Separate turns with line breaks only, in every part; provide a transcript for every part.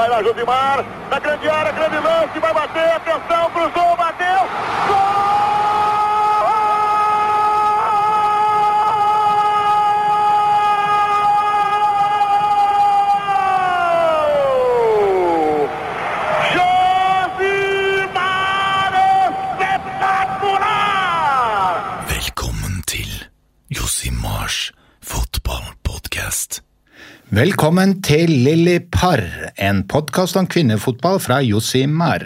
Vai lá, Josimar, na grande área, grande lance, vai bater, atenção, cruzou, bateu, gol!
Velkommen til Lille Par, en podcast om kvinnefotball fra Josimar.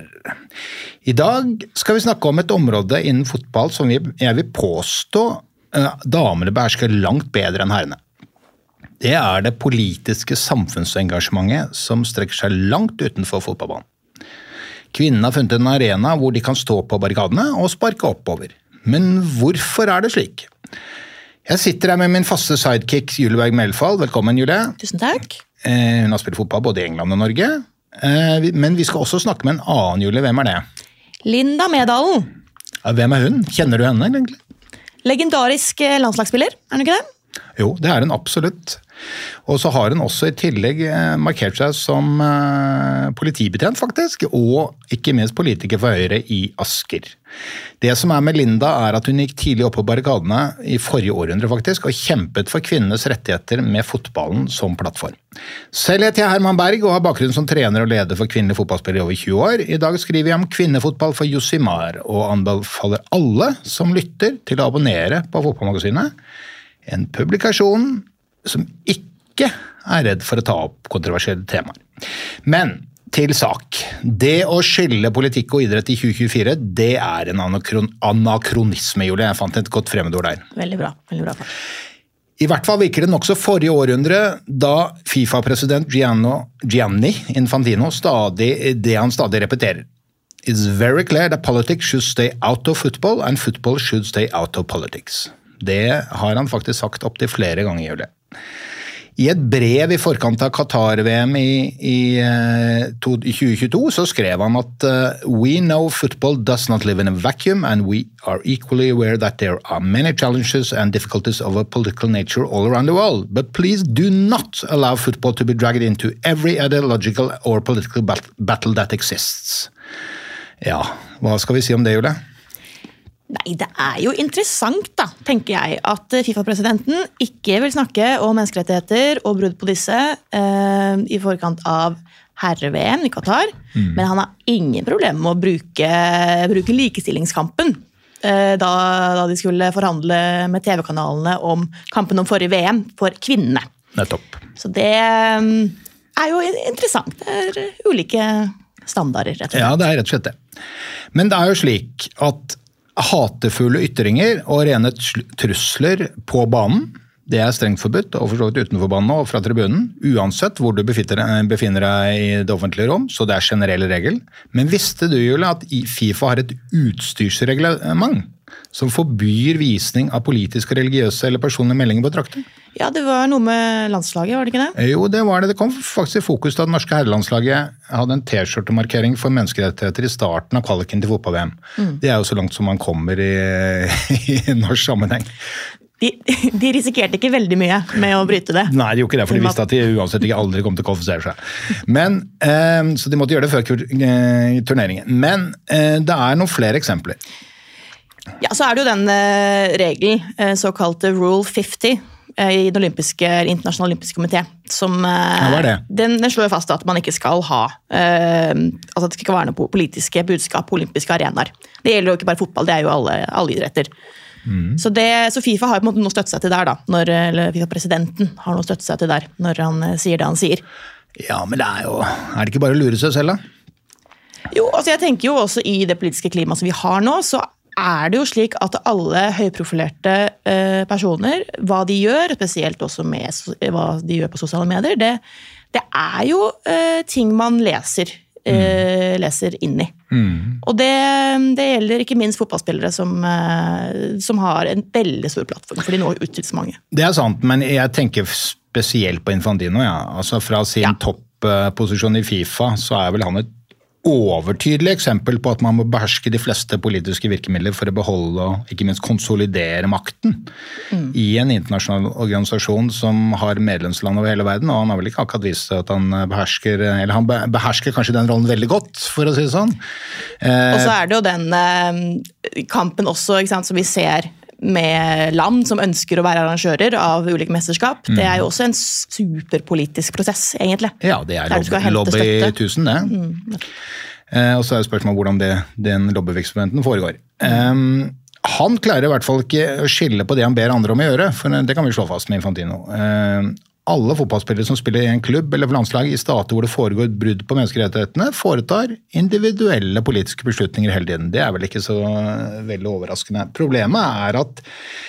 I dag skal vi snakke om et område innen fotball som jeg vil påstå damene behersker langt bedre enn herrene. Det er det politiske samfunnsengasjementet som strekker seg langt utenfor fotballbanen. Kvinnene har funnet en arena hvor de kan stå på barrikadene og sparke oppover. Men hvorfor er det slik? Jeg sitter her med min faste sidekick Julie Berg Melfall. Velkommen, Julie.
Tusen takk.
Hun har spilt fotball både i England og Norge. Men vi skal også snakke med en annen, Julie. Hvem er det?
Linda Medalen.
Ja, hvem er hun? Kjenner du henne egentlig?
Legendarisk landslagsspiller, er hun ikke det?
Jo, det er hun absolutt. Og så har hun også i tillegg markert seg som politibetjent faktisk, og ikke minst politiker for Høyre i Asker. Det som er med Linda er at hun gikk tidlig opp på barrikadene i forrige århundre faktisk, og kjempet for kvinnenes rettigheter med fotballen som plattform. Selv heter jeg Herman Berg og har bakgrunn som trener og leder for kvinnelige fotballspillere i over 20 år. I dag skriver jeg om kvinnefotball for Josimar, og anbefaler alle som lytter til å abonnere på Fotballmagasinet, en publikasjon som ikke er redd for å ta opp kontroversielle temaer. Men til sak. Det å skille politikk og idrett i 2024, det er en anakronisme, Julie. Jeg fant et godt fremmedord der.
Veldig bra, veldig bra.
I hvert fall virker det nok så forrige århundre, da FIFA-president Gianni Infantino han stadig repeterer. It's very clear that politics should stay out of football, and football should stay out of politics. Det har han faktisk sagt opp til flere ganger, Julie. I et brev i forkant av Qatar-VM i 2022 så skrev han at «We know football does not live in a vacuum, and we are equally aware that there are many challenges and difficulties of a political nature all around the world. But please do not allow football to be dragged into every ideological or political battle that exists». Ja, hva skal vi si om det, Julie?
Nei, det er jo interessant da, tenker jeg, at FIFA-presidenten ikke vil snakke om menneskerettigheter og brudd på disse i forkant av herre-VM i Qatar, men han har ingen problem med å bruke likestillingskampen da de skulle forhandle med TV-kanalene om kampen om forrige VM for kvinnene.
Nettopp. Så
det er jo interessant. Det er ulike standarder, rett og slett.
Ja, det er rett og slett det. Men det er jo slik at hatefulle ytringer og rene trusler på banen, det er strengt forbudt, og forstått utenfor banen og fra tribunen, uansett hvor du befinner deg i det offentlige rom, så det er generell regel. Men visste du, Julie, at FIFA har et utstyrsreglement som forbyr visning av politiske, religiøse eller personlige meldinger på drakter?
Ja, det var noe med landslaget, var det ikke det?
Jo, det var det. Det kom faktisk i fokus da det norske herrelandslaget hadde en t-skjortemarkering for menneskerettigheter i starten av kvaliken til fotball-VM. Det er jo så langt som man kommer i norsk sammenheng.
De risikerte ikke veldig mye med å bryte det.
Nei, de gjorde ikke det, for de visste at de uansett ikke aldri kom til å kvalifisere seg. Men, så de måtte gjøre det før turneringen. Men det er noen flere eksempler.
Ja, så er det jo den regelen, såkalte Rule 50, i den internasjonale olympiske komité, som den slår fast at man ikke skal ha, altså at det skal være noe politiske budskap på olympiske arenaer. Det gjelder jo ikke bare fotball, det er jo alle idretter. Så FIFA har på en måte noe støtt seg til der da, eller FIFA-presidenten har noe støtt seg til der, når han sier det han sier.
Ja, men det er det ikke bare å lure seg selv da?
Jo, altså jeg tenker jo også i det politiske klimaet som vi har nå, så er det jo slik at alle høyprofilerte personer, hva de gjør, spesielt også med hva de gjør på sosiale medier, det er jo ting man leser inn i. Og det gjelder ikke minst fotballspillere som har en veldig stor plattform, for de når ut til så mange.
Det er sant, men jeg tenker spesielt på Infantino, ja. Altså fra sin toppposisjon i FIFA, så er vel han et overtydelig eksempel på at man må beherske de fleste politiske virkemidler for å beholde og ikke minst konsolidere makten i en internasjonal organisasjon som har medlemsland over hele verden, og han har vel ikke akkurat vist at han behersker, eller han behersker kanskje den rollen veldig godt, for å si det sånn.
Og så det jo den kampen også, ikke sant, som vi ser med land som ønsker å være arrangører av ulike mesterskap. Det jo også en superpolitisk prosess, egentlig.
Ja, det lobby 1000, det. Og så det spørsmålet hvordan den lobbyvirksomheten foregår. Han klarer i hvert fall ikke å skille på det han ber andre om å gjøre, for det kan vi slå fast med Infantino. Alle fotballspillere som spiller i en klubb eller for landslag i stater hvor det foregår et brudd på menneskerettighetene, foretar individuelle politiske beslutninger hele tiden. Det vel ikke så veldig overraskende. Problemet at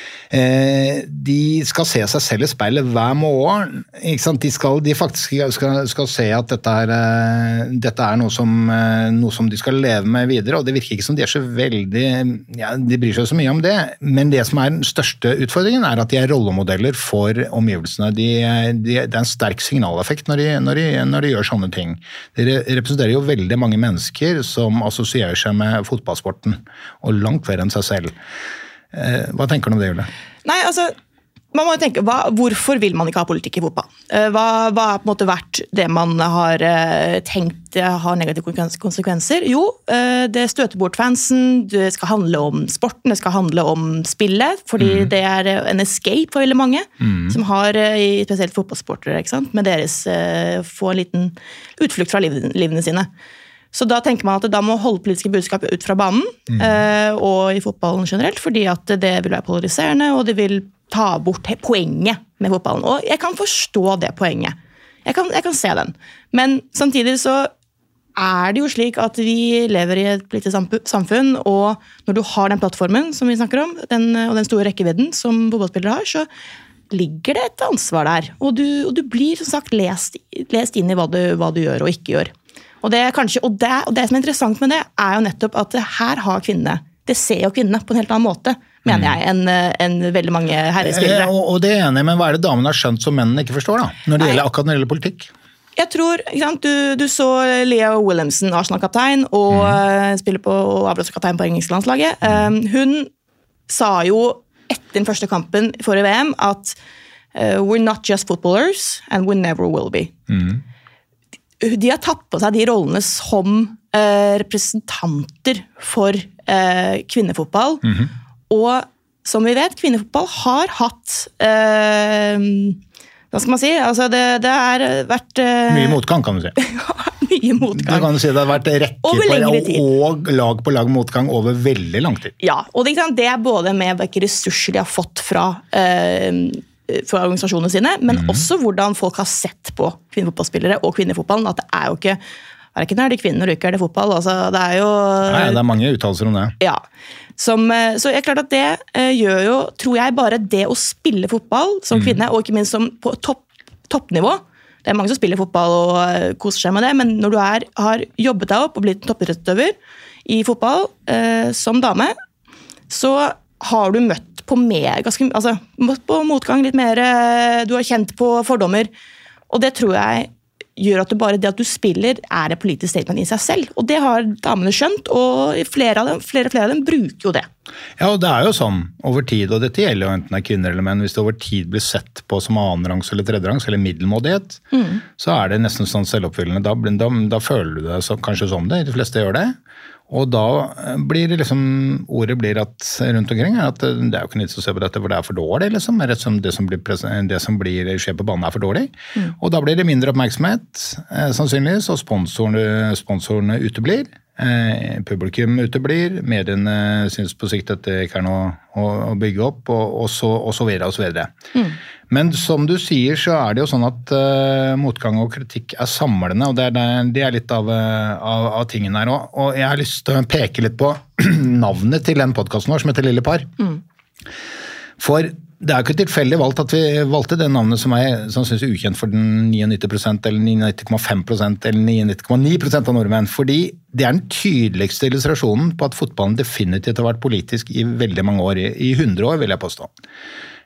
de skal se seg selv i speilet hver morgen, ikke sant? De faktisk skal se at dette noe som de skal leve med videre, og det virker ikke som de så veldig, de bryr seg så mye om det, men det som den største utfordringen at de rollemodeller for omgivelsene. Det en sterk signaleffekt når de gjør sånne ting. De representerer jo veldig mange mennesker som assosierer seg med fotballsporten, og langt flere enn seg selv. Hva tenker du om det, Julie?
Nei, altså, man må jo tenke, hvorfor vil man ikke ha politikk i fotball? Hva på en måte vært det man har tenkt har negative konsekvenser? Jo, det støter bort fansen, det skal handle om sporten, det skal handle om spillet, fordi det en escape for veldig mange, som har, spesielt fotballsportere, ikke sant? Med deres få en liten utflukt fra livene sine. Så da tenker man at da må holde politiske budskap ut fra banen, og i fotballen generelt, fordi at det vil være polariserende, og det vil ta bort poenget med fotballen. Og jeg kan forstå det poenget. Jeg kan se den. Men samtidig så det jo slik at vi lever i et politisk samfunn, og når du har den plattformen som vi snakker om, og den store rekkevidden som fotballspillere har, så ligger det et ansvar der. Og du blir som sagt lest inn i hva du gjør og ikke gjør. Og det som interessant med det jo nettopp at her har kvinnene, det ser jo kvinnene på en helt annen måte, mener jeg, enn veldig mange herrespillere.
Og det enig, men hva det damene har skjønt som mennene ikke forstår da, når det gjelder politikk?
Jeg tror, ikke sant, du så Leah Williamson, Arsenal-kaptein, og spiller på avblåserkaptein på engelske landslaget. Hun sa jo etter den første kampen for VM at we're not just footballers, and we never will be. De har tatt på seg de rollene som representanter for kvinnefotball, og som vi vet, kvinnefotball har hatt hva skal man si, altså det har vært
mye motgang, kan du si.
Mye motgang.
Det kan du si, det har vært rekke og lag på lag motgang over veldig lang tid.
Ja, og det både med hvilke ressurser de har fått fra organisasjonene sine, men også hvordan folk har sett på kvinnefotballspillere og kvinnefotballen, at det jo ikke når det kvinner og ikke det fotball, altså det jo...
Nei, det mange uttalelser om det.
Ja, så klart at det gjør jo, tror jeg, bare det å spille fotball som kvinne, og ikke minst som på toppnivå. Det mange som spiller fotball og koser seg med det, men når du har jobbet deg opp og blitt toppidrettsutøver i fotball som dame, så har du møtt på motgang litt mer, du har kjent på fordommer, og det tror jeg gjør at det at du spiller et politisk statement i seg selv, og det har damene skjønt, og flere av dem bruker jo det.
Ja, og det jo sånn over tid, og dette gjelder jo enten kvinner eller menn, hvis det over tid blir sett på som annenrangs eller tredjerangs eller middelmådighet, så det nesten sånn selvoppfyllende, da føler du det kanskje som det, de fleste gjør det. Og da blir det ordet blir at rundt omkring at det jo ikke nytt å se på dette, for det for dårlig, liksom. Rett som det som skjer på banen for dårlig. Og da blir det mindre oppmerksomhet, sannsynligvis, og sponsorene uteblir. Publikum uteblir, mediene synes på sikt at det ikke noe å bygge opp, og så videre og så videre. Men som du sier, så det jo sånn at motgang og kritikk samlende, og det litt av tingen her også. Og jeg har lyst til å peke litt på navnet til den podcasten vår, som heter Lille Par. For det jo ikke tilfeldig valgt at vi valgte det navnet som synes ukjent for den 99% eller 99,5% eller 99,9% av nordmenn, fordi det den tydeligste illustrasjonen på at fotballen definitivt har vært politisk i veldig mange år, i 100 år vil jeg påstå.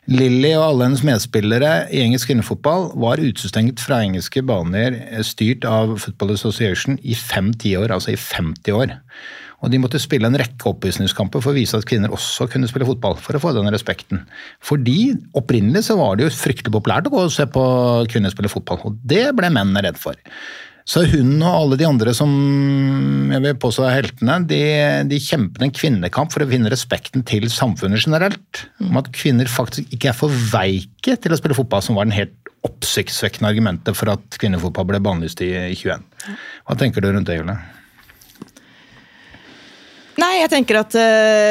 Lily og alle hennes medspillere i engelsk kvinnefotball var utestengt fra engelske baner styrt av Football Association i 5-10 år, altså i 50 år. Og de måtte spille en rekke oppvisningskamper for å vise at kvinner også kunne spille fotball, for å få denne respekten. Fordi opprinnelig så var det jo fryktelig populært å gå og se på kvinner spille fotball, og det ble mennene redd for. Så hun og alle de andre som jeg vil påstå er heltene, de kjempet en kvinnekamp for å vinne respekten til samfunnet generelt. Om at kvinner faktisk ikke er for veike til å spille fotball, som var den helt oppsiktsvekkende argumentet for at kvinnefotball ble bannlyst i 21. Hva tenker du rundt det, Julie?
Nei, jeg tenker at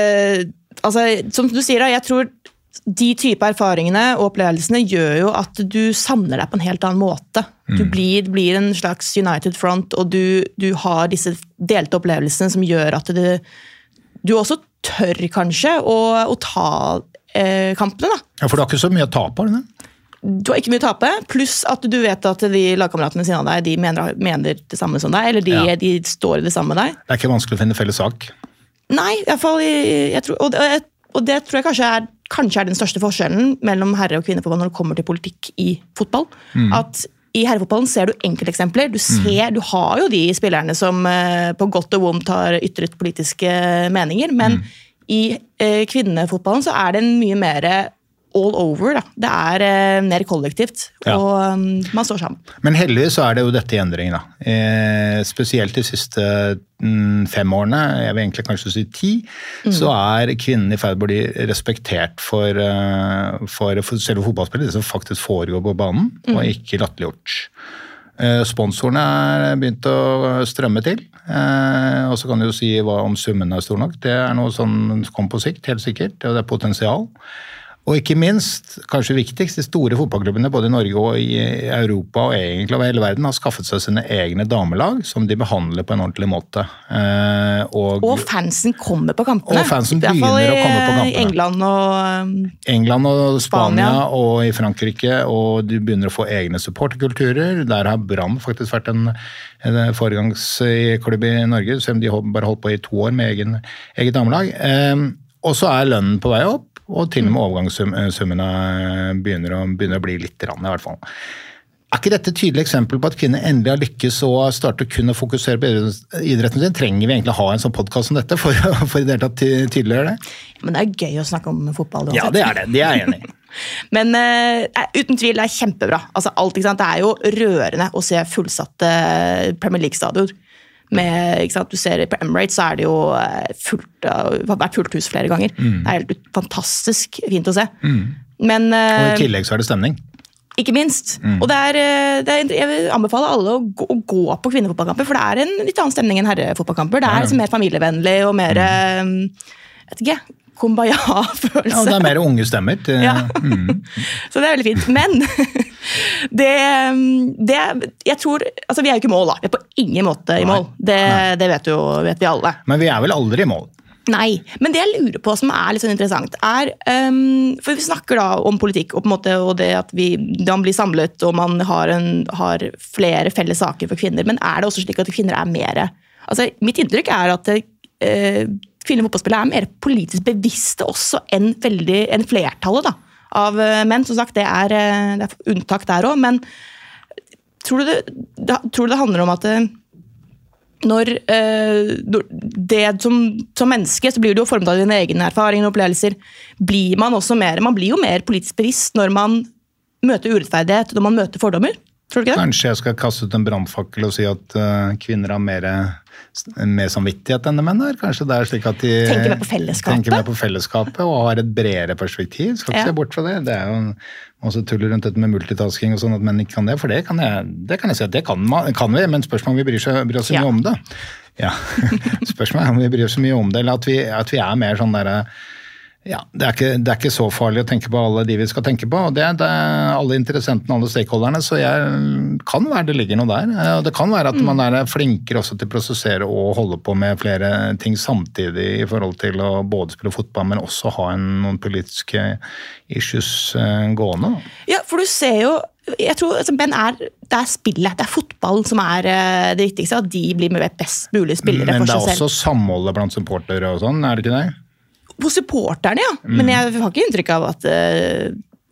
som du sier, jeg tror de type erfaringene og opplevelsene gjør jo at du samler deg på en helt annen måte. Du blir en slags United Front, og du har disse delte opplevelsene som gjør at du også tør kanskje å ta kampene. Da.
Ja, for du har ikke så mye å tape, har du det?
Du har ikke mye å tape, pluss at du vet at de lagkameratene sine av deg, de mener det samme som deg, eller de står i det samme med deg.
Det er ikke vanskelig å finne felles sak?
Nei, i hvert fall, og det tror jeg kanskje er den største forskjellen mellom herre- og kvinnefotball når det kommer til politikk i fotball. At i herrefotballen ser du enkelteksempler. Du har jo de spillerne som på godt og vondt har ytret politiske meninger, men i kvinnefotballen så er det en mye mer all over. Da. Det er mer kollektivt, og man står sammen. Men
heldigvis så er det jo dette i endring, da. Spesielt de siste 5 årene, jeg vil egentlig kanskje si 10, så er kvinnen i ferd med å bli respektert for selve fotballspillet, det som faktisk foregår på banen, og ikke latterliggjort. Sponsorene er begynt å strømme til, og så kan du jo si hva om summen er stor nok. Det er noe som kommer på sikt, helt sikkert, og det er potensial. Og ikke minst, kanskje viktigst, de store fotballklubbene både i Norge og i Europa og egentlig over hele verden har skaffet seg sine egne damelag som de behandler på en ordentlig måte. Og
fansen kommer på kampene.
Og fansen begynner å komme på kampene.
England
og Spania og i Frankrike, og du begynner å få egne supporterkulturer. Der har Brann faktisk vært en foregangsklubb i Norge, selv om de bare holdt på i 2 år med eget damelag. Og så er lønnen på vei opp, og til og med overgangssummene begynner å bli litt rann i hvert fall. Er ikke dette et tydelig eksempel på at kvinner endelig har lykkes og starter kun å fokusere på idretten sin? Trenger vi egentlig ha en sånn podcast som dette for i det hele tatt tydeligere det?
Men det er gøy å snakke om fotball.
Ja, det er jeg enig i.
Men uten tvil, det er kjempebra. Altså, alt, ikke sant? Det er jo rørende å se fullsatte Premier League-stadion. Du ser på Emirates så er det jo vært fullt hus flere ganger. Det er helt fantastisk fint å se. Men,
og i tillegg så er det stemning.
Ikke minst. Og jeg vil anbefale alle å gå på kvinnefotballkamper, for det er en litt annen stemning enn herrefotballkamper. Det er liksom mer familievennlig og mer, vet ikke, kumbaya-følelse.
Ja, det er mer unge stemmer.
Så det er veldig fint. Men jeg tror, altså vi er jo ikke i mål da. Vi er på ingen måte i mål. Det vet vi alle.
Men vi er vel aldri i mål?
Nei, men det jeg lurer på som er litt sånn interessant er, for vi snakker da om politikk og på en måte, og det at man blir samlet og man har flere felles saker for kvinner, men er det også slik at kvinner er mer, altså mitt inntrykk er at kvinnelige fotballspillere er mer politisk bevisste også enn flertallet da, av menn. Som sagt, det er unntak der også, men tror du det handler om at når det som menneske, så blir du jo formet av dine egne erfaringer og opplevelser, man blir jo mer politisk bevisst når man møter urettferdighet, når man møter fordommer. Tror du ikke det?
Kanskje jeg skal kaste ut en brannfakkel og si at kvinner har mer samvittighet enn menn er. Kanskje det er slik at de
tenker mer på fellesskapet
og har et bredere perspektiv. Skal ikke se bort fra det. Det er jo også tuller rundt dette med multitasking og sånn at menn ikke kan det, for det kan jeg si at det kan vi, men spørsmålet om vi bryr oss så mye om det. Ja, spørsmålet om vi bryr oss så mye om det, eller at vi er mer sånn der. Ja, det er ikke så farlig å tenke på alle de vi skal tenke på, og det er alle interessentene, alle stakeholderne, så kan være det ligger noe der. Og det kan være at man er flinkere også til å prosessere og holde på med flere ting samtidig i forhold til å både spille fotball, men også ha noen politiske issues gående.
Ja, for du ser jo, jeg tror det er spillet, det er fotballen som er det viktigste, at de blir med best mulig spillere for seg selv.
Men det er også samholdet blant supportere og sånn, er det ikke det?
På supporterne, ja. Men jeg har ikke inntrykk av at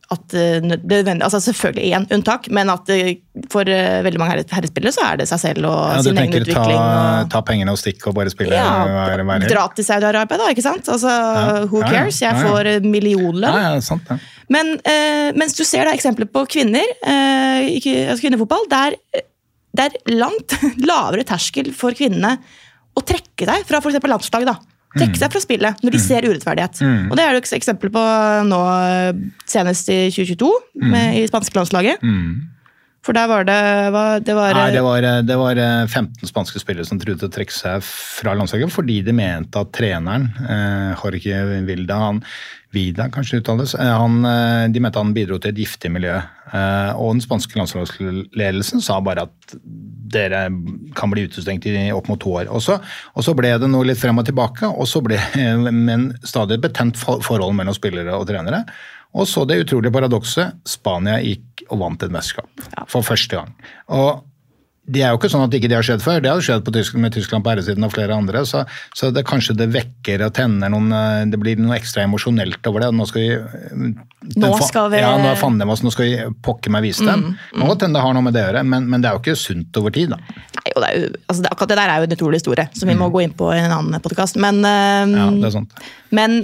altså selvfølgelig en unntak, men at for veldig mange herrespillere så det seg selv og sin egen utvikling.
Ta pengene og stikke og bare spille.
Dra til Saudi-Arabia da, ikke sant? Altså, who cares? Jeg får millionlønn.
Ja, sant det.
Men mens du ser da eksempler på kvinner, kvinnefotball, det langt lavere terskel for kvinnene å trekke seg fra for eksempel landslag da. Trekke seg fra spillet når de ser urettferdighet. Og det jo eksempel på nå senest i 2022 i spanske landslaget. For der var det
var 15 spanske spillere som trodde å trekke seg fra landslaget fordi de mente at treneren, Jorge Vida, kanskje uttales, de mente han bidro til et giftig miljø. Og den spanske landslagsledelsen sa bare at dere kan bli utestengt i opp mot 2 år. Og så ble det noe litt frem og tilbake, og så ble men stadig betent forhold mellom spillere og trenere. Og så det utrolige paradokset, Spania gikk og vant et mesterskap for første gang. Og det jo ikke sånn at ikke det har skjedd før, det har skjedd med Tyskland på herresiden og flere andre, så det kanskje det vekker og tenner det blir noe ekstra emosjonelt over det. Nå skal vi... nå skal vi pokke meg vise dem. Nå kan det ha noe med det å gjøre, men det jo ikke sunt over tid da.
Nei, og akkurat det der jo en utrolig historie, som vi må gå inn på i en annen podcast. Men,
ja, det sant.
Men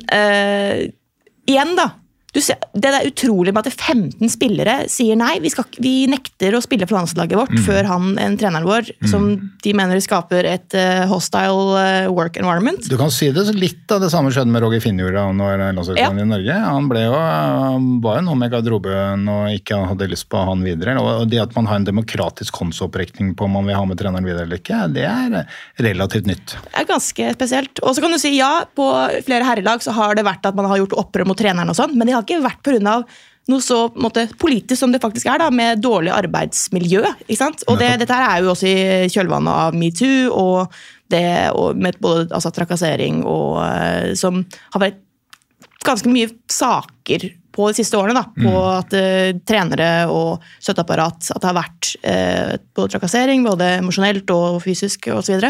igjen da, du ser, det utrolig med at 15 spillere sier nei, vi nekter å spille for landslaget vårt før en treneren vår, som de mener skaper et hostile work environment.
Du kan si det litt av det samme skjedde med Roger Finnjorda når landslagsmannen i Norge. Han var jo noe med garderoben og ikke hadde lyst på han videre. Og det at man har en demokratisk håndsopprekning på om man vil ha med treneren videre eller ikke, det relativt nytt. Det
ganske spesielt. Og så kan du si ja, på flere herrelag så har det vært at man har gjort opprør mot treneren og sånn, men det har ikke vært på grunn av noe så politisk som det faktisk da, med dårlig arbeidsmiljø, ikke sant? Og dette jo også i kjølvannet av MeToo, og med både trakassering, og som har vært ganske mye saker på de siste årene, da, på at trenere og støtteapparat, at det har vært både trakassering, både emosjonelt og fysisk og så videre.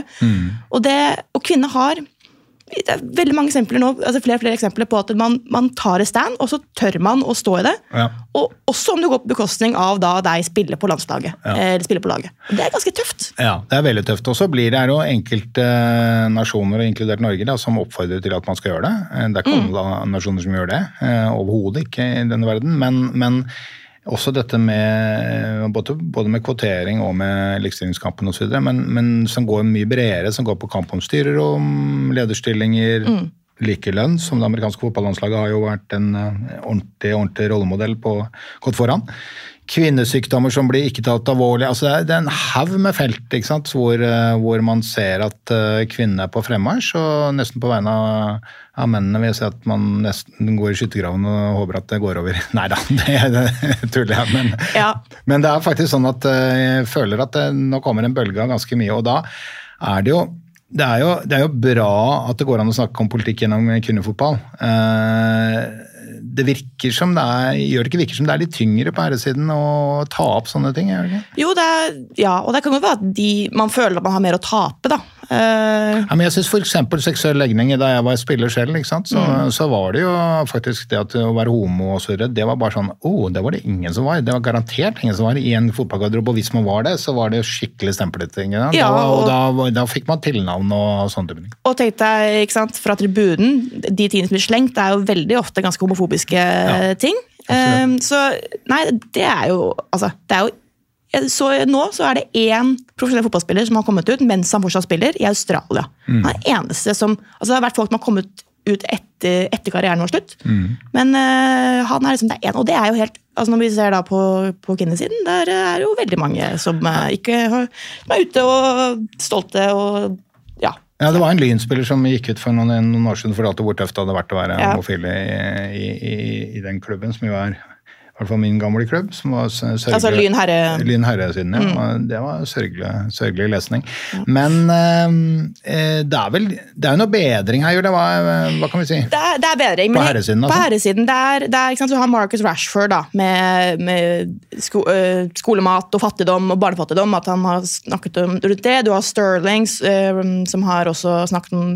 Og kvinner har det veldig mange eksempler nå, flere eksempler på at man tar et stand, og så tør man å stå i det. Ja. Og også om det går på bekostning av da deg spiller på landslaget, eller spiller på laget. Det ganske tøft.
Ja, det veldig tøft. Og så blir det jo enkelte nasjoner, inkludert Norge, da, som oppfordrer til at man skal gjøre det. Det ikke alle nasjoner som gjør det, overhodet ikke i denne verden, men også dette med både med kvotering og med likestillingskampen og så videre, men som går mye bredere, som går på kamp om styrerom, lederstillinger, likelønn, som det amerikanske fotballandslaget har jo vært en ordentlig rollemodell på gått foran. Kvinnesykdommer som blir ikke tatt alvorlig. Altså det en haug med felt, ikke sant? Hvor man ser at kvinnene på fremmarsj, og nesten på vegne av mennene vil jeg si at man nesten går i skyttergraven og håper at det går over. Neida, det tuller jeg, men det faktisk sånn at jeg føler at nå kommer en bølge av ganske mye, og da det jo det jo bra at det går an å snakke om politikk gjennom kvinnefotball. Det virker som gjør det ikke virker som det litt tyngre på herresiden å ta opp sånne ting, gjør det ikke?
Jo, og det kan jo være at man føler at man har mer å tape, da.
Ja, men jeg synes for eksempel seksuell legning, da jeg var spiller selv, ikke sant? Så var det jo faktisk det at å være homo og så videre, det var bare sånn, det var det ingen som var, det var garantert ingen som var i en fotballgarderobe, og hvis man var det, så var det jo skikkelig stemplet, ja, og da fikk man tilnavn og sånne ting.
Og tenk deg, ikke sant, fra tribunen, de tingene som blir slengt, det jo veldig ofte ganske homofobiske ting. Så nei, det jo så nå så det en profesjonell fotballspiller som har kommet ut mens han fortsatt spiller i Australia. Han eneste som, det har vært folk som har kommet ut etter karrieren var slutt, men han liksom det en, og det jo helt, når vi ser da på kvinnesiden, der jo veldig mange som ikke som ute og stolte og
Ja, det var en Lynspiller som gikk ut for noen år siden for alt hvor tøft det hadde vært å være homofil i den klubben, som jo i hvert fall min gamle klubb, som var sørgelig... Lyn Herre-siden, ja. Det var sørgelig lesning. Ja. Men det jo noe bedring her, hva kan vi si? Det bedring. På herresiden, altså?
På herresiden, ikke sant, du har Marcus Rashford da, med skolemat og fattigdom og barnefattigdom, at han har snakket om rundt det. Du har Sterling, som har også snakket om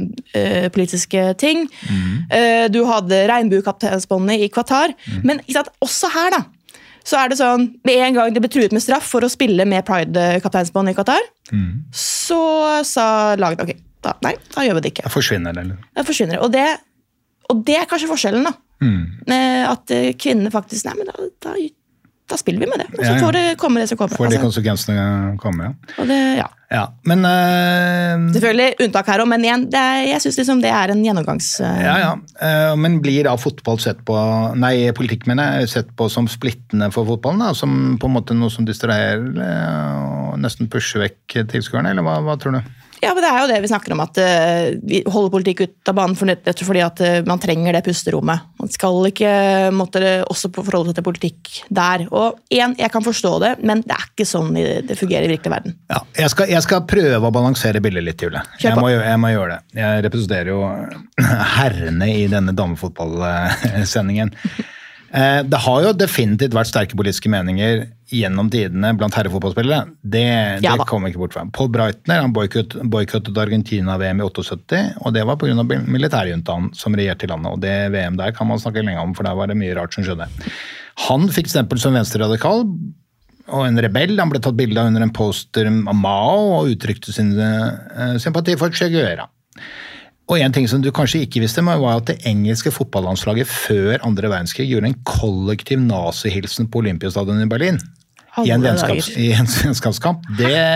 politiske ting. Du hadde regnbuekapteinsbåndet i Qatar. Men ikke sant, også her her da, så det sånn, med en gang det ble truet med straff for å spille med Pride-kapteinsbånd i Qatar, så sa laget, ok, da gjør vi det ikke.
Det forsvinner, eller?
Det forsvinner, og det kanskje forskjellen da. At kvinnene faktisk, nei, men da spiller vi med det, og så får det komme det som kommer.
Får de konsekvensene komme, ja.
Og det,
Ja, men...
selvfølgelig unntak her også, men igjen, jeg synes liksom det en gjennomgangs...
Men blir da fotball sett på, politikk mener jeg, sett på som splittende for fotballen da, som på en måte noe som distraherer og nesten pusher vekk tilskuerne, eller hva tror du?
Ja, men det jo det vi snakker om, at vi holder politikk ut av banen fordi at man trenger det pusterommet. Man skal ikke måtte også forholde seg til politikk der. Og igjen, jeg kan forstå det, men det ikke sånn det fungerer i virkelig verden. Ja,
jeg skal prøve å balansere bildet litt, Julie. Jeg må gjøre det. Jeg representerer jo herrene i denne damefotballsendingen. Det har jo definitivt vært sterke politiske meninger gjennom tidene blant herrefotballspillere. Det kommer ikke bort fra. Paul Breitner han boykottet Argentina-VM i 78, og det var på grunn av militærjuntaen som regjerte i landet, og det VM der kan man snakke lenge om, for der var det mye rart som skjedde. Han fikk stempel som venstreradikal og en rebell. Han ble tatt bilde av under en poster av Mao og uttrykte sin sympati for Che Guevara. Og en ting som du kanskje ikke visste, var at det engelske fotballandslaget før andre verdenskrig gjorde en kollektiv nazihilsen på Olympiastadion i Berlin. I en vennskapskamp.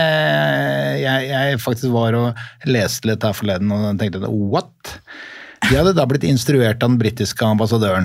Jeg faktisk var og leste litt her forleden og tenkte, what? De hadde da blitt instruert av den britiske ambassadøren.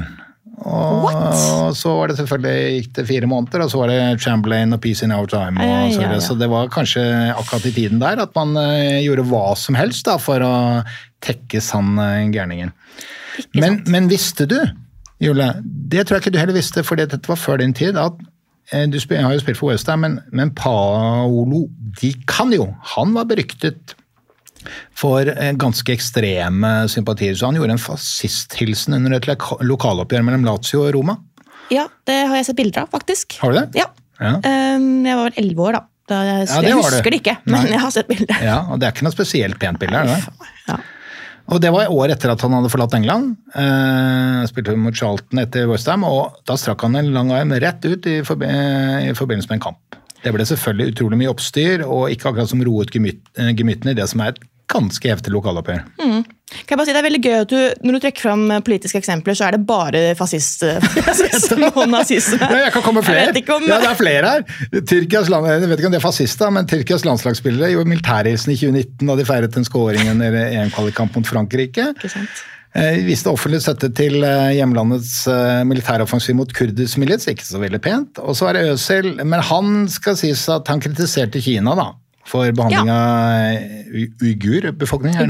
Og så var det selvfølgelig, gikk det 4 måneder, og så var det Chamberlain og Peace in Our Time. Så det var kanskje akkurat i tiden der at man gjorde hva som helst da, for å tekke sann gærningen. Men visste du, Julie, det tror jeg ikke du heller visste, fordi dette var før din tid, at du har jo spilt for West Ham, men Paolo Di Canio, han var beryktet for ganske ekstreme sympatier, så han gjorde en fascisthilsen under et lokaloppgjør mellom Lazio og Roma. Ja, det har jeg sett bilder av, faktisk. Har du det? Ja. Jeg var vel 11 år da. Jeg husker det ikke, men jeg har sett bilder. Ja, og det ikke noe spesielt pent bilde, det? Ja. Og det var et år etter at han hadde forlatt England, spilte mot Charlton etter West Ham, og da strakk han en lang arm rett ut i forbindelse med en kamp. Det ble selvfølgelig utrolig mye oppstyr, og ikke akkurat som roet gemyttene i det som et ganske heftig lokaloppgjør. Kan jeg bare si, det veldig gøy at når du trekker frem politiske eksempler, så det bare fascisme og nazisme. Jeg kan komme flere. Ja, det flere her. Tyrkias jeg vet ikke om det fascist, men Tyrkias landslagsspillere gjorde militærhilsen i 2019 da de feiret en scoring under EM-kvalikkamp mot Frankrike. Ikke sant? Viste offentlig støtte til hjemlandets militæroffensiv mot kurdisk milits, ikke så veldig pent. Og så det Özil, men han skal sies at han kritiserte Kina da, for behandling av uigur-befolkningen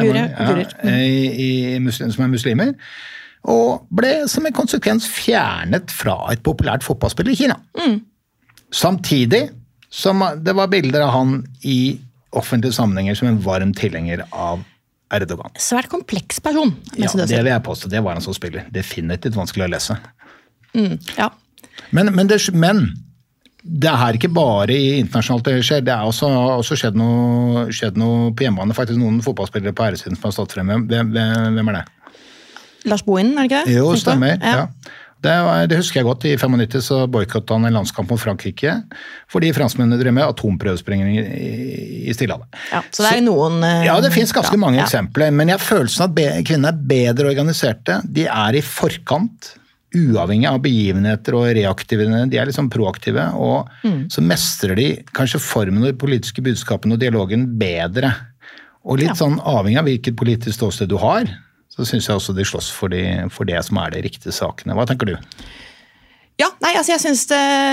som muslimer, og ble som en konsekvens fjernet fra et populært fotballspill i Kina. Samtidig som det var bilder av han i offentlige sammenhenger som en varm tilhenger av Erdogan. Svært kompleks person. Ja, det vil jeg påstå. Det var han som spiller. Definitivt vanskelig å lese. Ja. Men det ikke bare i internasjonalt det skjer, det også skjedd noe på hjemmebane, faktisk noen fotballspillere på æresiden som har stått frem. Hvem det? Lars Bohin, det ikke det? Jo, stemmer. Ja. Det husker jeg godt. I 95 så boykottet han en landskamp mot Frankrike, fordi franskmennene drev med atomprøvesprengning i Stillehavet. Ja, så det noen... Ja, det finnes ganske mange eksempler, men jeg føler sånn at kvinner bedre organiserte. De i forkant, uavhengig av begivenheter og reaktive, de liksom proaktive, og så mestrer de kanskje formen og de politiske budskapene og dialogen bedre. Og litt sånn avhengig av hvilket politisk ståsted du har, så synes jeg også de slåss for det som de riktige sakene. Hva tenker du? Ja, nei, altså jeg synes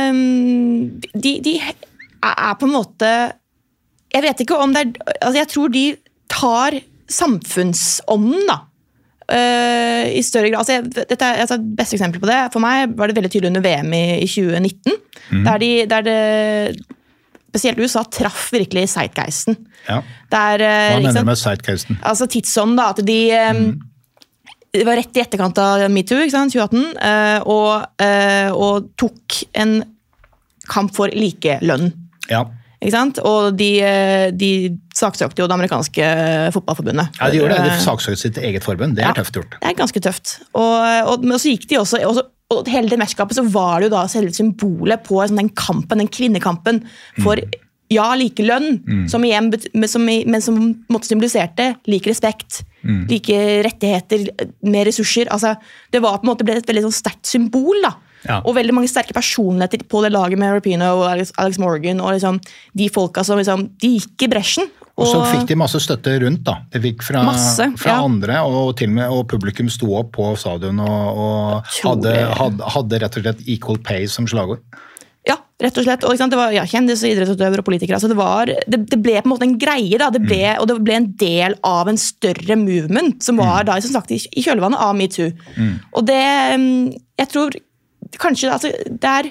de på en måte, jeg vet ikke om altså jeg tror de tar samfunnsånden da, i større grad. Dette et beste eksempel på det. For meg var det veldig tydelig under VM i 2019, der det spesielt USA traff virkelig zeitgeisten. Ja. Hva mener du med zeitgeisten? Altså tidsånden da, at det var rett i etterkant av MeToo, 2018, og tok en kamp for likelønn. Ja. Ikke sant? Og de saksøkte jo det amerikanske fotballforbundet. Ja, de gjorde det. De saksøkte sitt eget forbund. Det tøft gjort. Det ganske tøft. Men så gikk de også,
og hele det mesterskapet så var det jo da selve symbolet på den kampen, den kvinnekampen for like lønn, som igjen, men som måtte symboliserte like respekt, like rettigheter, mer ressurser. Altså, det var på en måte ble et veldig sånn sterkt symbol da. Ja. Og veldig mange sterke personligheter på det laget med Rapinoe og Alex Morgan og liksom, de folka som liksom, de gikk i bresjen.
Og så fikk de masse støtte rundt da. De fikk fra andre, og til og med og publikum sto opp på stadion og hadde rett og slett equal pay som slagord.
Ja, rett og slett. Og det var kjendis, idrettsutøvere og politikere. Altså, det ble på en måte en greie, da. Og det ble en del av en større movement som var da, som sagt, i kjølvannet av MeToo. Og det, jeg tror kanskje altså, der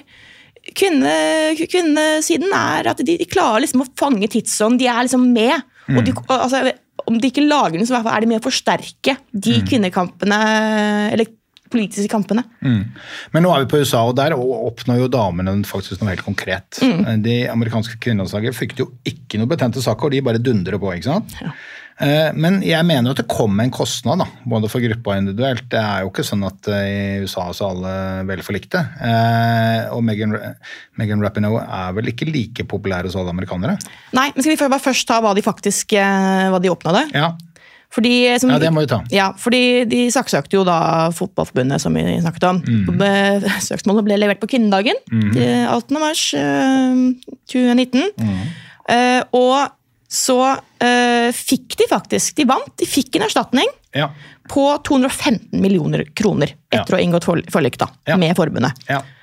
kvinnesiden at de klarer liksom å fange tidsånd, de liksom med, og altså, om de ikke lager den, så det med å forsterke de kvinnekampene, eller politiske kampene.
Men nå vi på USA, og der oppnår jo damene faktisk noe helt konkret. De amerikanske kvinnelandslaget fikk jo ikke noe betente saker, og de bare dundrer på, ikke sant? Ja. Men jeg mener at det kom en kostnad da, både for gruppa og individuelt. Det jo ikke sånn at i USA så alle vel forlikte. Og Megan Rapinoe vel ikke like populær hos alle amerikanere.
Nei, men skal vi bare først ta hva de oppnådde?
Ja.
Fordi,
det må vi ta.
Ja, fordi de saksøkte jo da fotballforbundet som vi snakket om. Søksmålet ble levert på kvinnedagen, 18. mars 2019. Og så fikk de faktisk, de vant, de fikk en erstatning på 215 millioner kroner etter å ha inngått forlik da, med forbundet.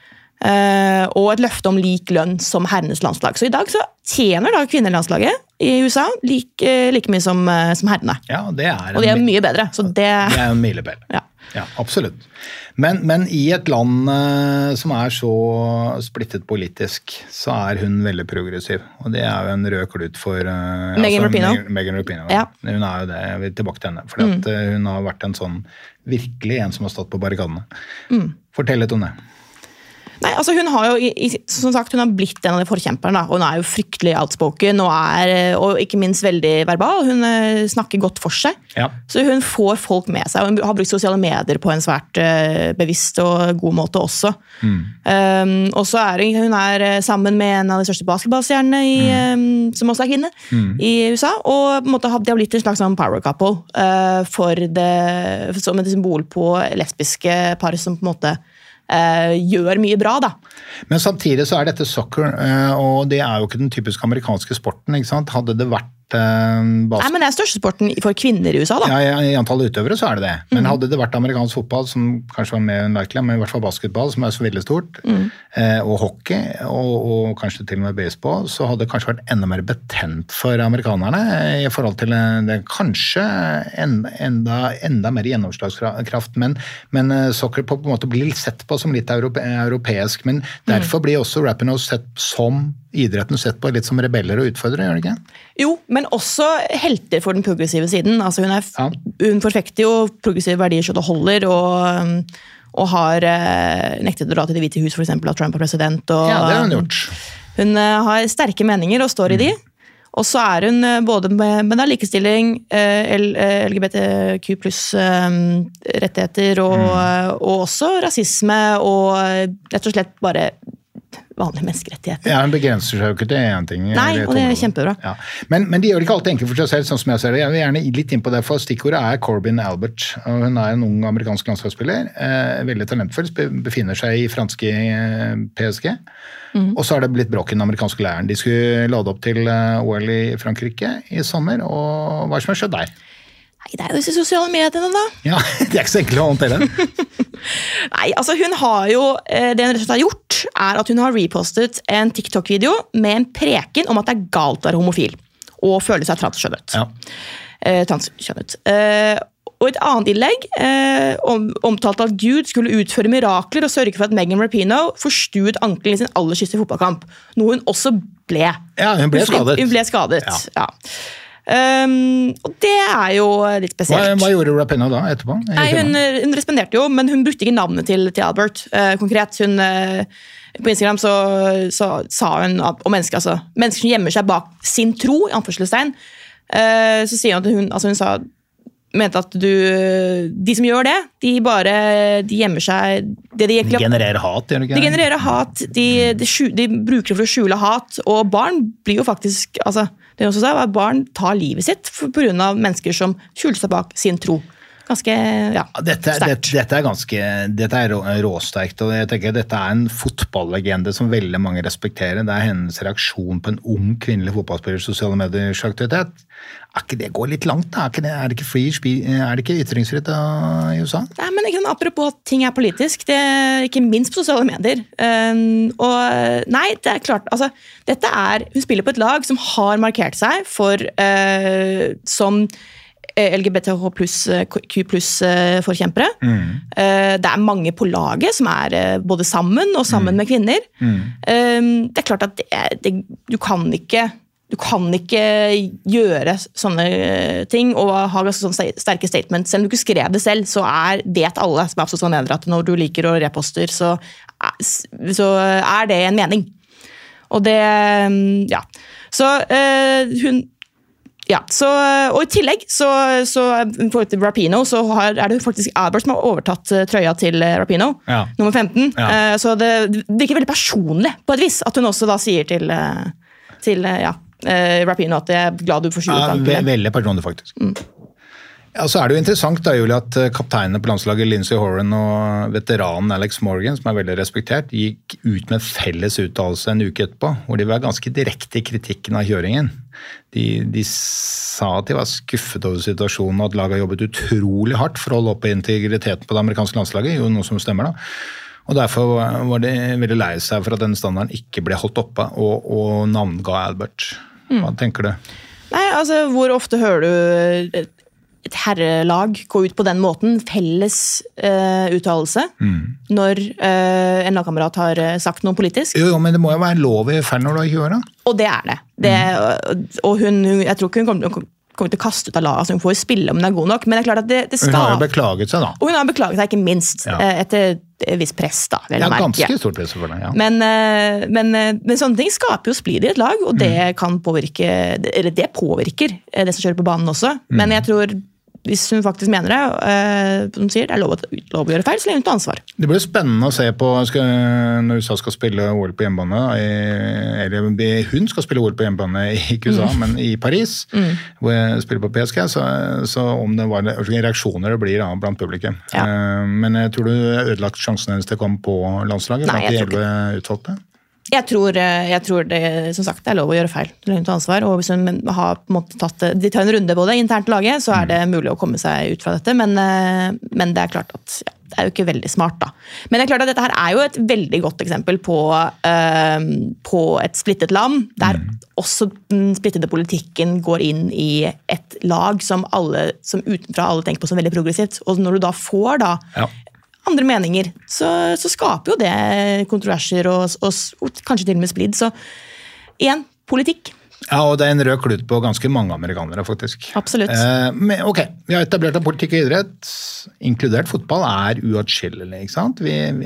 Og et løfte om lik lønn som herrenes landslag. Så i dag så tjener da kvinnelandslaget i USA like mye som herrene.
Ja, det
og det mye bedre. Så det
er en milepæl. Ja, absolutt. Men i et land som så splittet politisk, så hun veldig progressiv. Og det jo en rød klut for
Megan Rapinoe.
Megan Rapinoe. Ja. Hun jo det, jeg vil tilbake til henne. For hun har vært en sånn, virkelig en som har stått på barrikadene. Fortell litt om det.
Nei, altså hun har jo, som sagt, hun har blitt en av de forkjemperne, og hun jo fryktelig outspoken, og ikke minst veldig verbal. Hun snakker godt for seg, så hun får folk med seg, og hun har brukt sosiale medier på en svært bevisst og god måte også. Og så hun sammen med en av de største basketballstjernene, som også kvinne, i USA, og på en måte, de har blitt en slags power couple som et symbol på lesbiske par som på en måte gjør mye bra da.
Men samtidig så dette soccer, og det jo ikke den typiske amerikanske sporten, ikke sant? Hadde det vært
Nei, men det største sporten for kvinner i USA da.
Ja, i antall utøvere så det. Men hadde det vært amerikansk fotball, som kanskje var mer unnverkelig, men i hvert fall basketball, som så veldig stort, og hockey, og kanskje til og med baseball, så hadde det kanskje vært enda mer betent for amerikanerne, i forhold til det kanskje enda mer gjennomslagskraft, men soccer på en måte blir sett på som litt europeisk, men derfor blir også Rapinoe sett som idretten sett på litt som rebeller og utfordrere, gjør det ikke?
Jo, men også helter for den progressive siden. Altså hun forfekter jo progressive verdier så det holder, og har nektet å dra til Det hvite hus, for eksempel, at Trump president. Og,
ja, det har hun gjort.
Hun har sterke meninger og står i de. Og så hun både med likestilling, LGBTQ pluss rettigheter, og også rasisme, og rett og slett bare vanlige menneskerettigheter.
Ja, den begrenser seg jo ikke til en ting.
Nei, og det kjempebra.
Ja. Men de gjør det ikke alltid enkelt for seg selv, sånn som jeg ser det. Jeg vil gjerne litt inn på det, for stikkordet Corbin Albert. Og hun en ung amerikansk landslagsspiller, veldig talentfull, befinner seg i franske PSG. Og så det blitt bråk i den amerikanske leiren. De skulle lade opp til OL i Frankrike i sommer, og hva som har skjedd der?
Nei, det jo disse sosiale mediene da.
Ja, det ikke så enkelt å håndtere.
Nei, altså hun har jo, det hun rett og slett har gjort, at hun har repostet en TikTok-video med en preken om at det galt å være homofil, og føle seg transkjønnet. Ja. Transkjønnet. Og et annet innlegg omtalte at Gud skulle utføre mirakler og sørge for at Megan Rapinoe forstuet ankelen i sin aller siste fotballkamp, noe hun også ble.
Ja, hun ble skadet.
Hun ble skadet, ja. Og det jo litt spesielt.
Hva gjorde Rapinoe da etterpå?
Nei, hun responderte jo, men hun brukte ikke navnet til Albert konkret. Hun, på Instagram så sa hun om mennesker, altså mennesker som gjemmer seg bak sin tro, i anførselstegn, så sier hun at hun sa mente at de som gjør det, de gjemmer seg det de
genererer hat, gjør det ikke?
De genererer hat, de bruker det for å skjule hat, og barn blir jo faktisk, altså, det er også så at barn tar livet sitt på grunn av mennesker som skjuler seg bak sin tro. Ganske, ja, sterkt.
Dette er råsterkt, og jeg tenker dette er en fotballlegende som veldig mange respekterer. Det er hennes reaksjon på en ung kvinnelig fotballspillers sosiale mediers aktivitet. Er ikke det går litt langt da? Er det ikke ytringsfritt i USA?
Nei, men apropos at ting er politisk, det er ikke minst på sosiale medier. Og nei, det er klart, altså, hun spiller på et lag som har markert seg som LGBTH+, Q+, forkjempere. Det er mange på laget som er både sammen og sammen med kvinner. Det er klart at du kan ikke gjøre sånne ting og ha sånne sterke statements. Selv om du ikke skrev det selv, så vet alle som er på sosiale medier at når du liker å reposter, så er det en mening. Og det, ja. Så og i tillegg så for Rapinoe så er det faktisk Albert som har overtatt trøya til Rapinoe, nummer 15. Så det virker veldig personlig på et vis at hun også da sier til Rapinoe at jeg er glad du får 20 tanker.
Veldig personlig faktisk. Ja, så er det jo interessant da, Julie, at kapteinene på landslaget Lindsey Horan og veteranen Alex Morgan, som er veldig respektert, gikk ut med felles uttalelse en uke etterpå, hvor de var ganske direkte i kritikken av kjøringen. De sa at de var skuffet over situasjonen, og at laget har jobbet utrolig hardt for å holde oppe integriteten på det amerikanske landslaget, jo noe som stemmer da. Og derfor var de veldig lei seg for at den standarden ikke ble holdt oppe, og navnga Albert. Hva tenker du?
Nei, altså, hvor ofte hører du et herrelag gå ut på den måten, felles uttalelse, når en lagkamerat har sagt noe politisk?
Jo, men det må jo være lov i ferd når du ikke gjør det.
Og det er det. Og jeg tror ikke hun kommer til å kaste ut av laget, altså hun får jo spille om hun er god nok, men det er klart at det skal...
Hun har jo beklaget seg da.
Og hun har beklaget seg ikke minst, etter et visst press da, vel å merke.
Ganske stort press for det, ja.
Men sånne ting skaper jo splid i et lag, og det kan påvirke, eller det påvirker det som kjører på banen også, men jeg tror hvis hun faktisk mener det, som sier, det er lov å gjøre feil, så lenge hun tar ansvar.
Det blir spennende å se på når USA skal spille OL på hjemmebane, eller hun skal spille OL på hjemmebane i USA, men i Paris, hvor jeg spiller på PSG, så om det var reaksjoner det blir blant publikum. Ja. Men jeg tror du ødelagt sjansen hennes til å komme på landslaget blant de 11 utvalgte?
Jeg tror det, som sagt, det er lov å gjøre feil, til å ta ansvar, og hvis hun har på en måte de tar en runde på det internt i laget, så er det mulig å komme seg ut fra dette, men det er klart at det er jo ikke veldig smart da. Men det er klart at dette her er jo et veldig godt eksempel på et splittet land, der også den splittede politikken går inn i et lag som utenfra alle tenker på som veldig progressivt, og når du da får andre meninger, så skaper jo det kontroverser og kanskje til og med splid. Så igjen, politikk.
Ja, og det er en rød klut på ganske mange amerikanere, faktisk.
Absolutt.
Men ok, vi har etablert at politikk og idrett, inkludert fotball, er uatskillelig, ikke sant?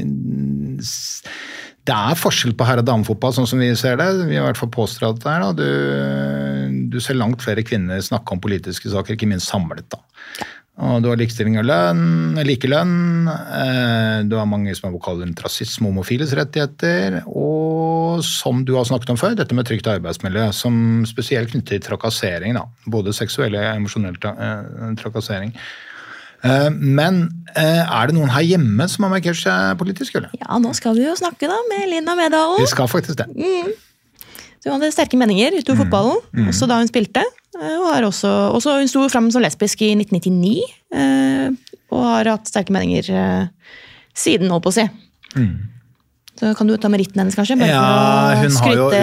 Det er forskjell på herre- og damefotball, sånn som vi ser det. Vi har i hvert fall påstått det her, da. Du ser langt flere kvinner snakke om politiske saker, ikke minst samlet da. Og du har likestilling og likelønn, du har mange som har vokal rundt rasisme og homofiles rettigheter, og som du har snakket om før, dette med trygt arbeidsmiljø, som spesielt knyttet til trakassering, da. Både seksuell og emosjonell trakassering. Men er det noen her hjemme som har markert seg politisk, eller?
Ja, nå skal vi jo snakke da med Linda Medal.
Vi skal faktisk det.
Så hun hadde sterke meninger utover fotballen, også da hun spilte. Og hun sto frem som lesbisk i 1999, og har hatt sterke meninger siden, holdt på å si. Så kan du ta meritten hennes, kanskje?
Ja, hun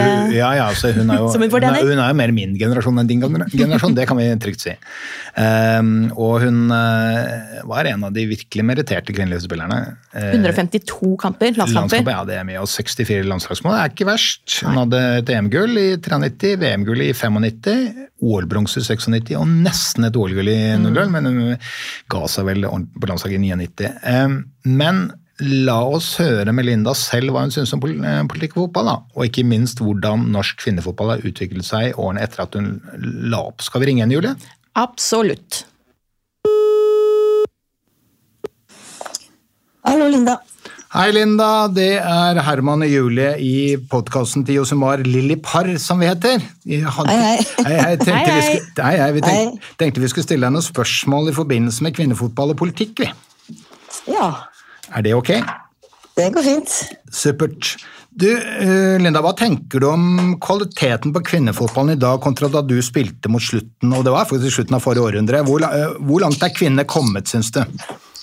er jo mer min generasjon enn din generasjon, det kan vi trygt si. Og hun var en av de virkelig meriterte kvinnelige spillerne.
152 kamper, landskamper.
Ja, det er mye, og 64 landslagsmål, det er ikke verst. Hun hadde et EM-gull i 93, VM-gull i 95, OL-bronse i 96, og nesten et OL-gull i 00, men hun ga seg vel på landslaget i 99. Men la oss høre med Linda selv hva hun synes om politikk og fotball, da. Og ikke minst hvordan norsk kvinnefotball har utviklet seg i årene etter at hun la opp. Skal vi ringe henne, Julie?
Absolutt.
Hallo, Linda.
Hei, Linda. Det Herman og Julie i podcasten til Josimar Lilli Par, som vi heter.
Hei.
Vi tenkte vi skulle stille deg noen spørsmål i forbindelse med kvinnefotball og politikk, vi.
Ja.
Det ok?
Det går fint.
Supert. Du, Linda, hva tenker du om kvaliteten på kvinnefotballen i dag kontra da du spilte mot slutten, og det var faktisk slutten av forrige århundre. Hvor langt kvinner kommet, synes du?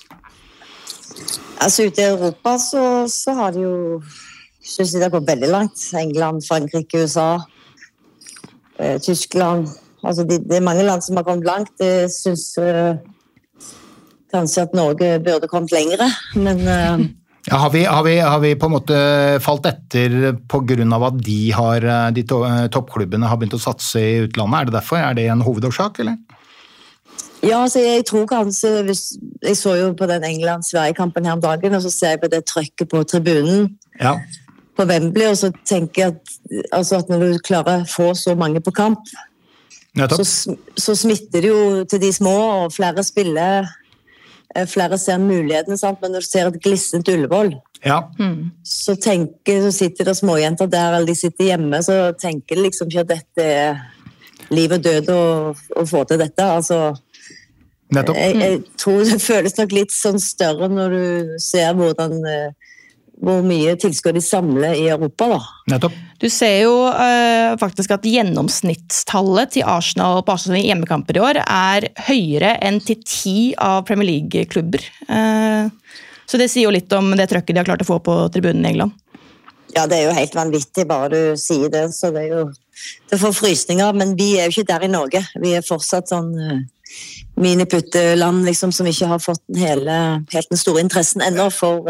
Altså ute i Europa så har de jo, synes jeg det har gått veldig langt. England, Frankrike, USA, Tyskland. Altså det mange land som har kommet langt. Det synes kanskje at Norge burde kommet lengre, men...
Ja, har vi på en måte falt etter på grunn av at de toppklubbene har begynt å satse i utlandet? Det derfor? Det en hovedårsak, eller?
Ja, altså jeg tror kanskje, jeg så jo på den England-Sverige-kampen her om dagen, og så ser jeg på det trykket på tribunen på Wembley, og så tenker jeg at når du klarer å få så mange på kamp, så smitter det jo til de små, og flere spiller, flere ser mulighetene, sant? Men når du ser et glissent Ullevål, så sitter det småjenter der, eller de sitter hjemme, så tenker de liksom ikke at dette liv og død å få til dette, altså... Jeg tror det føles nok litt sånn større når du ser hvor mye tilskudd de samler i Europa da.
Nettopp.
Du ser jo faktisk at gjennomsnittstallet til Arsenal på Arsenal i hjemmekamper i år høyere enn til 10 av Premier League-klubber. Så det sier jo litt om det trøkket de har klart å få på tribunen i England.
Ja, det jo helt vanvittig bare du sier det, så det får frysninger, men vi jo ikke der i Norge. Vi fortsatt sånn... miniputteland liksom, som ikke har fått helt den store interessen ennå for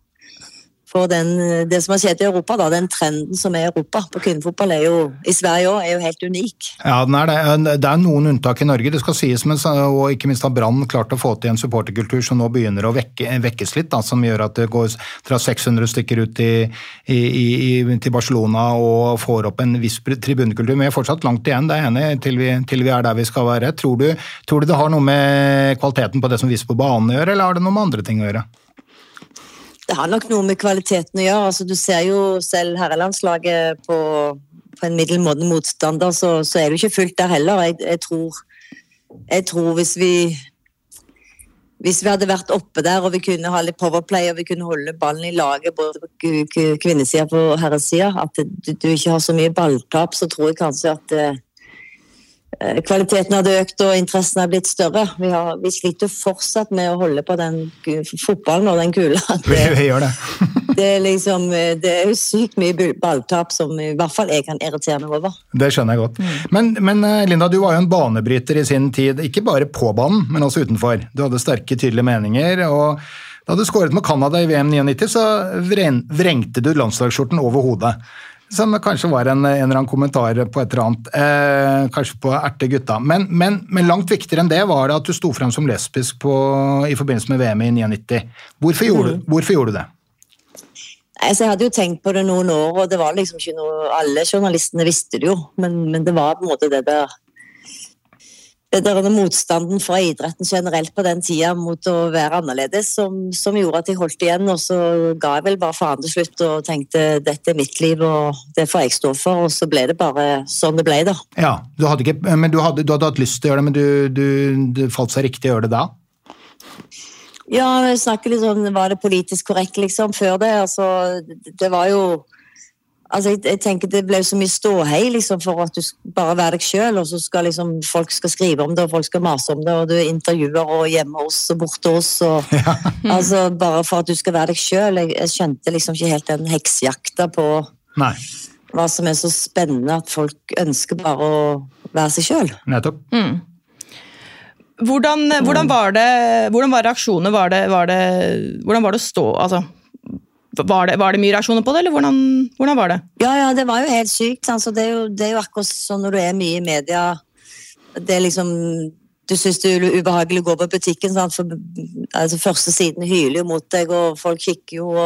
det som har skjedd i Europa da, den trenden som i Europa på kvinnefotball i Sverige også, jo helt unik. Ja,
det noen unntak i Norge, det skal sies, og ikke minst har Brann klart å få til en supporterkultur som nå begynner å vekkes litt, da, som gjør at det går fra 600 stykker ut til Barcelona og får opp en viss tribunekultur, men vi fortsatt langt igjen, det enig, til vi der vi skal være. Tror du det har noe med kvaliteten på det som viser på banen å gjøre, eller har det noe med andre ting å gjøre?
Det har nok noe med kvaliteten å gjøre. Altså, du ser jo selv herrelandslaget på en middelmådig motstander, så det jo ikke fullt der heller. Jeg tror hvis vi hadde vært oppe der, og vi kunne ha litt powerplay, og vi kunne holde ballen i laget, både på kvinnesiden og herresiden, at du ikke har så mye balltap, så tror jeg kanskje at kvaliteten hadde økt og interessen har blitt større. Vi sliter fortsatt med å holde på den fotballen og den kula.
Vi gjør det.
Det jo sykt mye balltap som i hvert fall jeg kan irritere meg over.
Det skjønner jeg godt. Men Linda, du var jo en banebryter i sin tid, ikke bare på banen, men også utenfor. Du hadde sterke, tydelige meninger, og da du skåret med Canada i VM 99, så vrengte du landslagsskjorten over hodet. Som kanskje var en eller annen kommentar på et eller annet, kanskje på erte gutta. Men langt viktigere enn det var det at du sto frem som lesbisk i forbindelse med VM i 99. Hvorfor gjorde du det?
Jeg hadde jo tenkt på det noen år, og det var liksom ikke noe, alle journalistene visste det jo, men det var på en måte det der motstanden fra idretten generelt på den tiden mot å være annerledes som gjorde at jeg holdt igjen, og så ga jeg vel bare faen til slutt og tenkte dette mitt liv og det får jeg stå for, og så ble det bare sånn det ble da.
Ja, du hadde hatt lyst til å gjøre det, men du falt seg riktig å gjøre det da?
Ja, jeg snakker litt sånn, var det politisk korrekt liksom før det, altså det var jo jeg tenker det ble så mye ståhei liksom, for at du bare være deg selv, og så skal liksom, folk skal skrive om det, og folk skal mase om det, og du intervjuer og hjemme hos og borte hos, og, altså bare for at du skal være deg selv. Jeg skjønte liksom ikke helt den heksjakta på hva som så spennende at folk ønsker bare å være seg selv.
Nettopp.
Hvordan var reaksjoner? Hvordan var det å stå, altså? Var det mye reaksjoner på det, eller hvordan var det?
Ja, det var jo helt sykt. Altså, det er jo akkurat sånn når du er mye i media, det liksom, du synes det ubehagelig å gå på butikken, sant? For altså, første siden hyler jo mot deg, og folk kikker jo,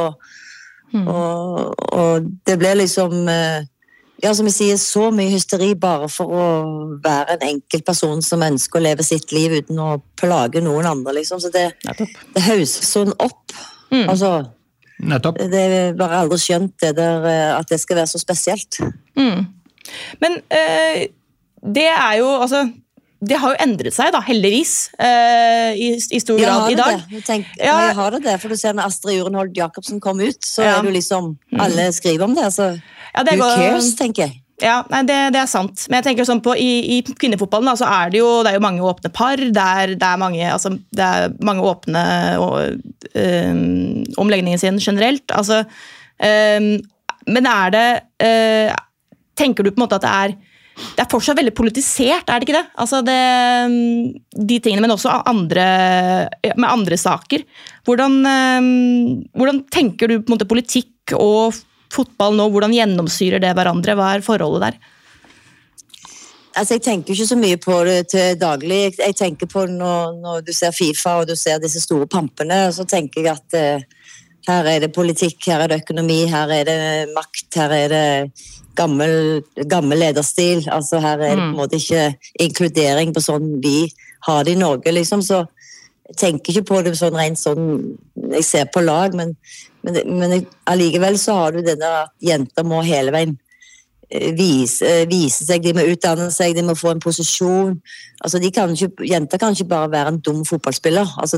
og det ble liksom, ja, som jeg sier, så mye hysteri bare for å være en enkel person som ønsker å leve sitt liv uten å plage noen andre, liksom. Så det hauses sånn opp. Altså,
nettopp.
Det er bare aldri skjønt det der, at det skal være så spesielt.
Men det er jo, altså, det har jo endret seg da, heldigvis, i stor grad i dag.
Jeg har det, for du ser når Astrid Urenhold Jacobsen kom ut, så er det jo liksom, alle skriver om det, altså, who cares, tenker jeg.
Ja, nei, det er sant. Men jeg tenker sånn på, i kvinnefotballen da, så det er jo mange åpne par, det er mange åpne omleggninger sin generelt. Altså, men tenker du på en måte at det er fortsatt veldig politisert, det ikke det? Altså de tingene, men også med andre saker. Hvordan tenker du på en måte politikk og fotball nå, hvordan gjennomsyrer det hverandre? Hva forholdet der?
Altså, jeg tenker ikke så mye på det til daglig. Jeg tenker på når du ser FIFA og du ser disse store pampene, så tenker jeg at her er det politikk, her er det økonomi, her er det makt, her er det gammel lederstil. Altså, her er det på en måte ikke inkludering på sånn vi har det i Norge, liksom. Så jeg tenker ikke på det sånn rent sånn jeg ser på lag, men allikevel så har du det der at jenter må hele veien vise seg, de må utdanne seg, de må få en posisjon. Altså, jenter kan ikke bare være en dum fotballspiller. Altså,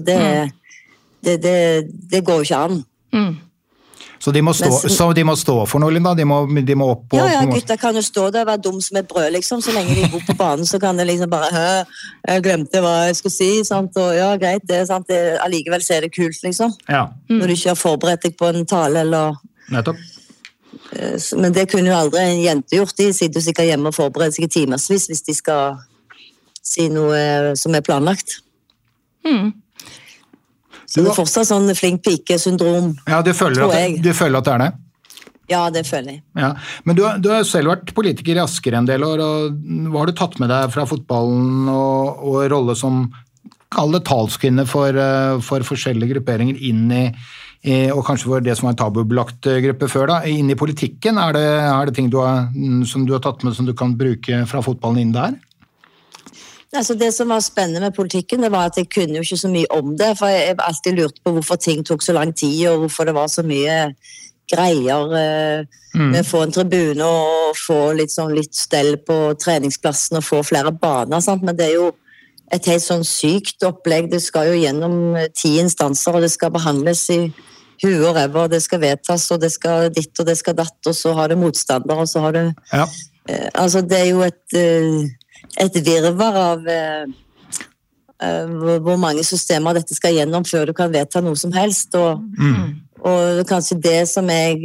det går jo ikke an.
Så de må stå for noe, Linda? De må opp og...
Ja, gutter kan jo stå der og være dum som et brød, liksom. Så lenge de bor på banen, så kan det liksom bare jeg glemte hva jeg skulle si, sant? Og ja, greit, det er sant. Allikevel så er det kult, liksom. Ja. Når du ikke har forberedt deg på en tale, eller...
Nettopp.
Men det kunne jo aldri en jente gjort. De sitter jo sikkert hjemme og forbereder seg i timersvis hvis de skal si noe som planlagt. Så det er fortsatt sånn flink pike-syndrom.
Ja, du føler at det er det?
Ja, det føler jeg.
Ja. Men du har selv vært politiker i Asker en del år, og hva har du tatt med deg fra fotballen og rolle som talskvinne for forskjellige grupperinger inn i, og kanskje for det som var en tabubelagt gruppe før da, inn i politikken? Er det ting som du har tatt med som du kan bruke fra fotballen inn der?
Altså, det som var spennende med politikken, det var at jeg kunne jo ikke så mye om det, for jeg alltid lurte på hvorfor ting tok så lang tid, og hvorfor det var så mye greier med å få en tribune og få litt stell på treningsplassen og få flere baner, sant? Men det er jo et helt sånn sykt opplegg. Det skal jo gjennom 10 instanser, og det skal behandles i huet og ræva, og det skal vedtas, og det skal ditt, og det skal datt, og så har det motstander, og så har det... Ja. Altså, det er jo et virvar av hvor mange systemer dette skal gjennom før du kan vedta noe som helst, og kanskje det som jeg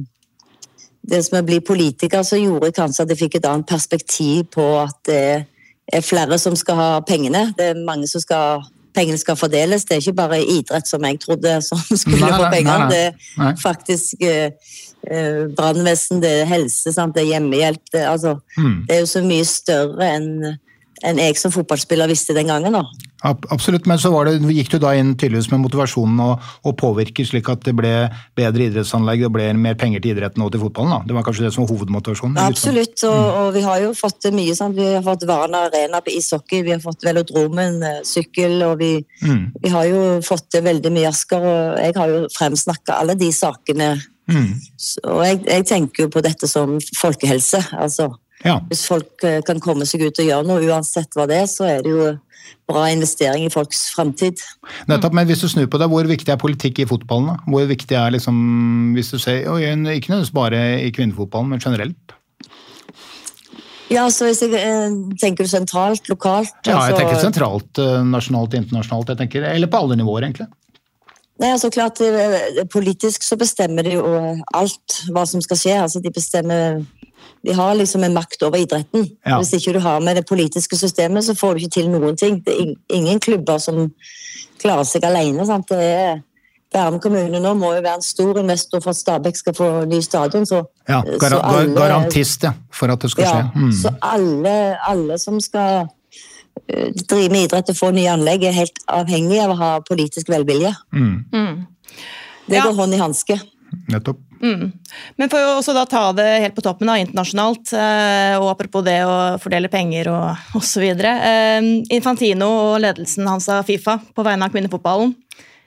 blir politiker, så gjorde kanskje at jeg fikk et annet perspektiv på at det er flere som skal ha pengene, det er mange som pengene skal fordeles, det er ikke bare idrett som jeg trodde som skulle få penger, det er faktisk brannvesen, det er helse, sant? Det er hjemmehjelp, det er jo så mye større enn jeg som fotballspiller visste den gangen da.
Absolutt, men så gikk du da inn tydeligvis med motivasjonen å påvirke slik at det ble bedre idrettsanlegg, det ble mer penger til idretten og til fotballen da. Det var kanskje det som var hovedmotivasjonen?
Absolutt, og vi har jo fått mye, sant? Vi har fått Varna Arena på ishockey, vi har fått velodromen, sykkel, og vi har jo fått veldig mye Asker, og jeg har jo fremsnakket alle de sakene. Og jeg tenker jo på dette som folkehelse, altså hvis folk kan komme seg ut og gjøre noe, uansett hva det er, så er det jo bra investering i folks fremtid.
Nettopp, men hvis du snur på det, hvor viktig er politikk i fotballen da? Hvor viktig er liksom, hvis du ser, ikke nødvendigvis bare i kvinnefotballen, men generelt?
Ja, så hvis jeg tenker sentralt, lokalt...
Ja, jeg tenker sentralt, nasjonalt, internasjonalt, jeg tenker, eller på alle nivåer egentlig.
Nei, altså klart, politisk så bestemmer de jo alt hva som skal skje, altså de har liksom en makt over idretten. Ja. Hvis ikke du har med det politiske systemet, så får du ikke til noen ting. Det er ingen klubber som klarer seg alene, sant? Bærum kommune nå må jo være en stor investor for at Stabæk skal få ny stadion, så...
Ja, garantist, for at det skal skje.
Ja, så alle som skal... drive med idrett og få nye anlegg er helt avhengig av å ha politisk velvilje. Det går hånd i handske.
Nettopp.
Men for å også da ta det helt på toppen da, internasjonalt, og apropos det å fordele penger og så videre. Infantino og ledelsen hans av FIFA på vegne av kvinnefotballen,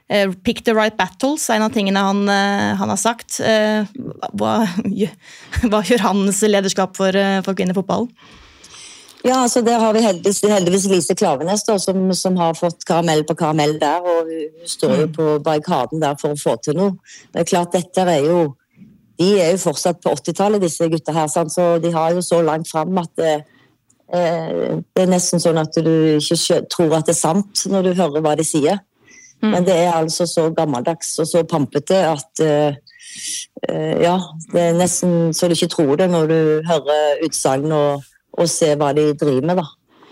Pick the right battles en av tingene han har sagt. Hva gjør hans lederskap for kvinnefotballen?
Ja, altså der har vi heldigvis Lise Klaveness da, som har fått karamell på karamell der, og hun står jo på barrikaden der for å få til noe. Det klart, de er jo fortsatt på 80-tallet, disse gutta her, sant? Så de har jo så langt frem at det nesten sånn at du ikke tror at det sant når du hører hva de sier. Men det altså så gammeldags og så pampete at ja, det nesten så du ikke tror det når du hører utsagn og ser hva de driver med da.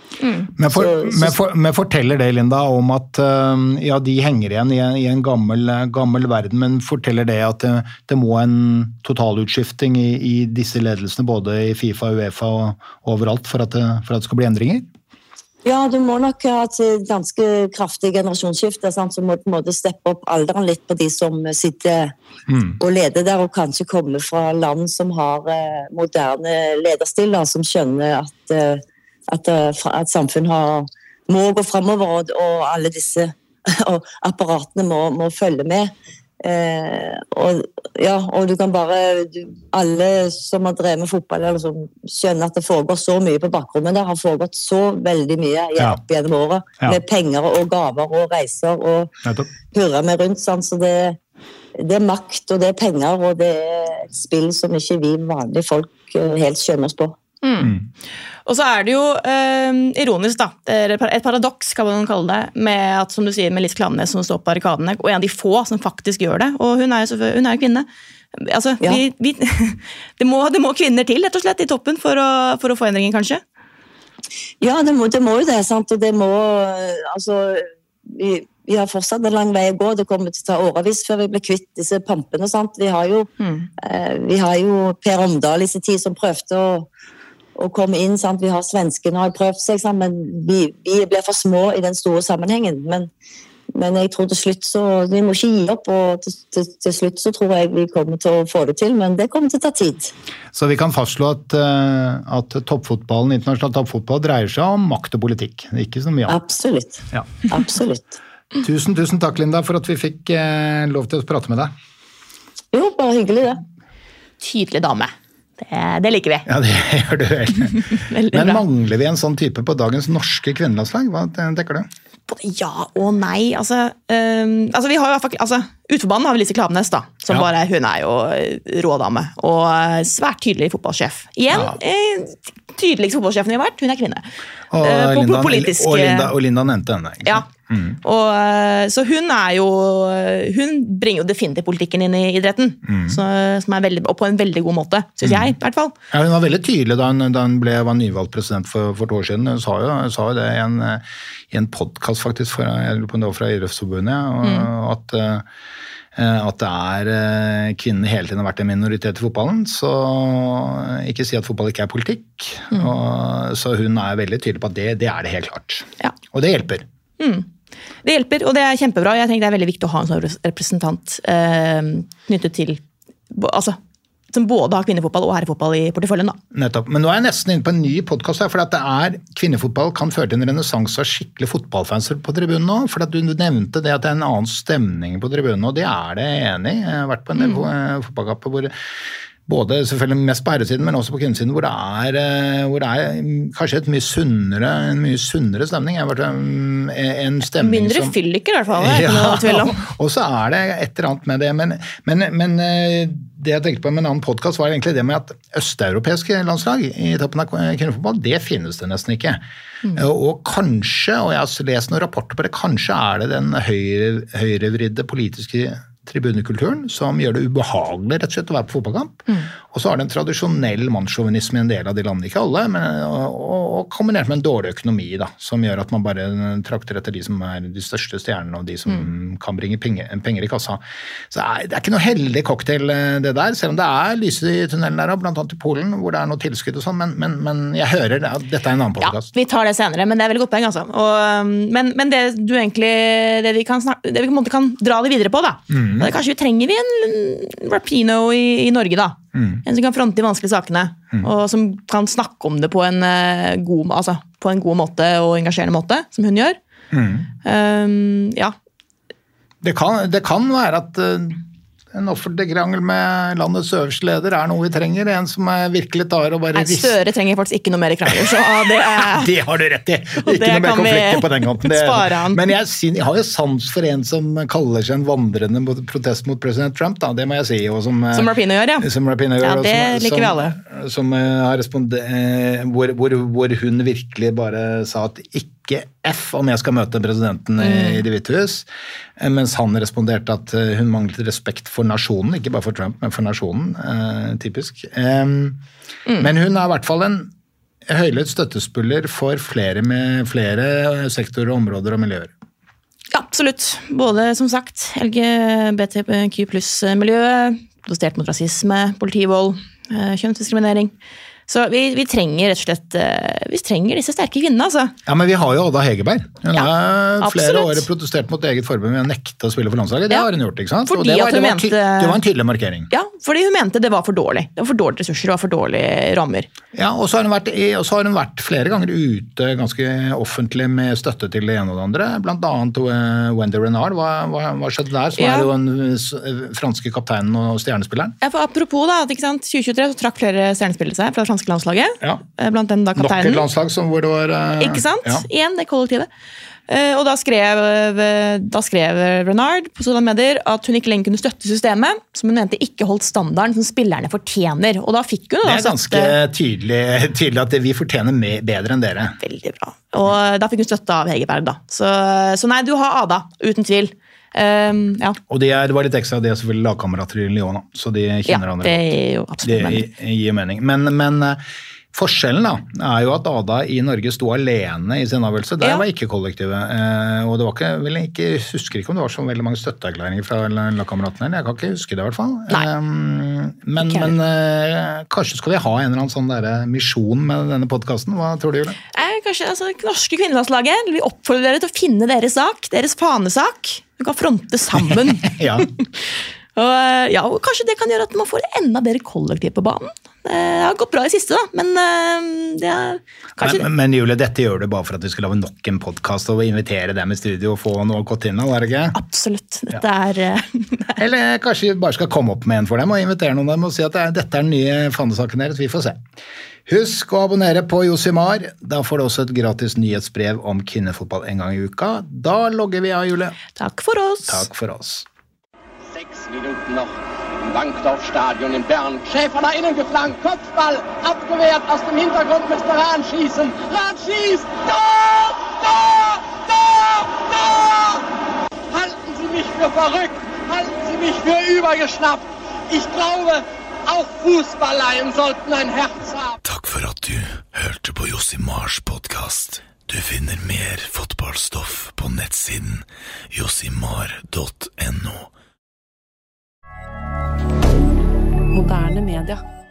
Men forteller det, Linda, om at ja, de henger igjen i en gammel verden, men forteller det at det må en totalutskifting i disse ledelsene, både i FIFA, UEFA og overalt, for at det skal bli endringer?
Ja, du må nok ha et ganske kraftig generasjonsskifte, sant? Så må du på en måte steppe opp alderen litt på de som sitter og leder der, og kanskje komme fra land som har moderne lederstiller, som skjønner at samfunn må gå fremover, og alle disse og apparatene må følge med. Og du kan bare alle som har drevet med fotball eller som skjønner at det foregår så mye på bakrommet, det har foregått så veldig mye opp gjennom året, med penger og gaver og reiser og hurra med rundt, sånn. Så det makt og det penger og det et spill som ikke vi vanlige folk helt skjønner oss på.
Og så det jo ironisk da, et paradoks kan man kalle det, med at, som du sier, med Lise Klaveness som står på barrikadene, og en av de få som faktisk gjør det, og hun jo kvinne. Altså, det må kvinner til, rett og slett, i toppen for å få endringen, kanskje?
Ja, det må jo det, sant, og det må, altså, vi har fortsatt en lang vei å gå, det kommer til å ta årevis før vi blir kvitt disse pampene, sant, vi har jo Per Omdal i sin tid som prøvde å komme inn, sant? Vi har svenskene har prøvd seg, sant? Men vi blir for små i den store sammenhengen, men jeg tror til slutt så, vi må ikke gi opp, og til slutt så tror jeg vi kommer til å få det til, men det kommer til å ta tid.
Så vi kan fastslå at toppfotballen, internasjonal toppfotball dreier seg om makt og politikk, ikke så mye.
Absolutt, absolutt.
Tusen takk, Linda, for at vi fikk lov til å prate med deg.
Jo, bare hyggelig det.
Tydelig dame. Det liker vi.
Ja, det gjør du vel. Men mangler vi en sånn type på dagens norske kvinnelandslag? Hva tenker du?
Ja og nei. Altså vi har jo utforbanen har vi Lise Klaveness da, som bare, hun jo rådame, og svært tydelig fotballsjef. Igjen, tydeligste fotballsjefen vi har vært, hun kvinne.
Og Linda nevnte henne.
Ja, så hun hun bringer jo definitivt politikken inn i idretten, som veldig, og på en veldig god måte, synes jeg, i hvert fall. Ja,
hun var veldig tydelig da hun var nyvalgt president for 2 år siden. Hun sa jo det i en podcast faktisk, fra Idrettsforbundet, at det kvinnen hele tiden har vært en minoritet i fotballen, så ikke si at fotball ikke politikk, så hun veldig tydelig på at det det helt klart. Ja. Og det hjelper.
Det hjelper, og det kjempebra. Jeg tenker det veldig viktig å ha en sånn representant knyttet til, altså, som både har kvinnefotball og herrefotball i porteføljen da.
Nettopp, men nå jeg nesten inne på en ny podcast her, for at det kvinnefotball kan føre til en renessanse av skikkelig fotballfanser på tribunen nå, for at du nevnte det at det en annen stemning på tribunen, og det det enig. Jeg har vært på en del fotballkamper hvor både selvfølgelig mest på herresiden, men også på kvinnesiden, hvor det kanskje en mye sunnere stemning. En stemning
mindre fylliker i hvert fall, ja,
og så det et eller annet med det, men det jeg tenkte på med en annen podcast var egentlig det med at østeuropeiske landslag i toppen av kvinnefotball, det finnes det nesten ikke. Og kanskje, og jeg har lest noen rapporter på det, kanskje det den høyrevridde politiske tribunekulturen som gjør det ubehagelig rett og slett å være på fotballkamp. Og så det en tradisjonell mannssjåvinisme i en del av de landene, ikke alle, og kombinert med en dårlig økonomi da, som gjør at man bare trakter etter de som de største stjernene og de som kan bringe penger i kassa. Så det ikke noe heldig cocktail det der, selv om det lyset i tunnelen der, blant annet i Polen, hvor det noe tilskudd og sånn, men jeg hører at dette en annen podcast.
Ja, vi tar det senere, men det veldig godt poeng altså. Men det du egentlig, det vi på en måte kan dra det videre på da, kanskje trenger vi en Rapinoe i Norge da, en som kan fronte de vanskelige sakene, og som kan snakke om det på en god måte og engasjerende måte, som hun gjør. Ja.
Det kan være at en offentlig krangel med landets øverste leder noe vi trenger, en som virkelig tar og bare
Støre trenger faktisk ikke noe mer krangler, så det
Det har du rett i! Ikke noe mer konflikter på den kanten.
Spare han.
Men jeg har jo sans for en som kaller seg en vandrende protest mot president Trump, da, det må jeg si. Og som
Rapinoe gjør, ja.
Som Rapinoe gjør,
det liker vi alle.
Som har hvor hun virkelig bare sa at ikke F om jeg skal møte presidenten i Det Hvite Hus, mens han responderte at hun manglet respekt for nasjonen, ikke bare for Trump, men for nasjonen, typisk. Men hun i hvert fall en høylytt støttespiller for flere med flere sektorer, områder og miljøer.
Ja, absolutt. Både, som sagt, LGBTQ pluss-miljøet, protestert mot rasisme, politivold, kjønnsdiskriminering. Så vi trenger rett og slett vi trenger disse sterke kvinnene, altså.
Ja, men vi har jo Ada Hegerberg. Hun har flere år protestert mot eget forbund med å nekte å spille for landslaget. Det har hun gjort, ikke sant?
Fordi
det var en tydelig markering. Ja,
fordi hun mente det var for dårlig. Det var for dårlige ressurser, det var for dårlige rammer. Ja,
og så har hun vært flere ganger ute ganske offentlig med støtte til det ene og det andre. Blant annet Wendy Renard. Hva skjedde der? Som jo den franske kapteinen og stjernespilleren.
Ja, for apropos da, ikke sant? 2023 så trakk flere stjernespillere seg fra franske landslaget, blant den da kapteinen.
Nok et landslag hvor det var...
Ikke sant? Igjen, det kollektivet. Og da skrev Renard på sosiale medier at hun ikke lenger kunne støtte systemet, som hun mente ikke holdt standarden som spillerne fortjener. Og da fikk hun...
Det ganske tydelig at vi fortjener bedre enn dere.
Veldig bra. Og da fikk hun støtte av Hegerberg da. Så nei, du har Ada, uten tvil.
Og det var litt ekstra, de selvfølgelig lagkamerater i Lyon, så de kjenner hverandre.
Det gir jo absolutt mening.
Det gir mening. Men forskjellen da, jo at Ada i Norge stod alene i sin avgjørelse. Det var ikke kollektivet. Og det var ikke, husker ikke om det var så veldig mange støtteerklæringer fra lagkameratene. Jeg kan ikke huske det i hvert fall. Men kanskje skal vi ha en eller annen sånn misjon med denne podcasten? Hva tror du, Julie?
Kanskje, norske kvinnelandslaget, vi oppfordrer dere til å finne deres sak, deres fanesak. Du kan fronte sammen. Og kanskje det kan gjøre at man får enda bedre kollektiv på banen. Det har gått bra i siste da, men det kanskje...
Men Julie, dette gjør du bare for at vi skal lave nok en podcast og invitere dem i studio og få noe godt inn, eller ikke?
Absolutt, dette
Eller kanskje vi bare skal komme opp med en for dem og invitere noen av dem og si at dette den nye fanesaken deres, vi får se. Husk å abonnere på Josimar, da får du også et gratis nyhetsbrev om kvinnefotball en gang i uka. Da logger vi av, Julie.
Takk for oss.
Takk for oss.
6 Minuten noch im Wankdorf-Stadion in Bern. Schäfer nach innen geflankt, Kopfball, abgewehrt, aus dem Hintergrund müsste Rahn schießen. Rahn schießt, Tor! Tor! Tor! Tor! Halten Sie mich für verrückt, halten Sie mich für übergeschnappt. Ich glaube, auch Fußballleien sollten ein Herz haben.
Takk for at du hørte på Josimars podcast. Du finner mer fotballstoff på nettsiden josimar.no.
Moderne media.